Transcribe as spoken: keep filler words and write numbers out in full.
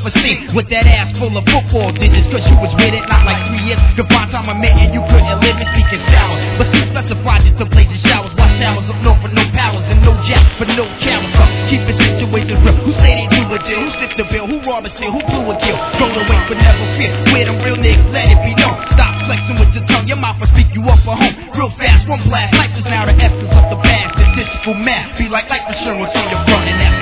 self-esteem with that ass full of football digits. Cause you was with it, not like three years. Goodbye time I met and you couldn't live it, speaking sour. But still specified you to blazing showers. Watch towers up north for no powers and no jack for no cowards. So keep it situated real. Who say they do a deal? Who sit the bill? Who rob a steal? Who blew a kill? Go to wait but never fear. Where them real niggas, let it be known. Stop flexing with your tongue. Your mouth will speak you up for home. Real fast, one blast. Life is now the essence of the past. Statistical math. Be like life insurance on your running out.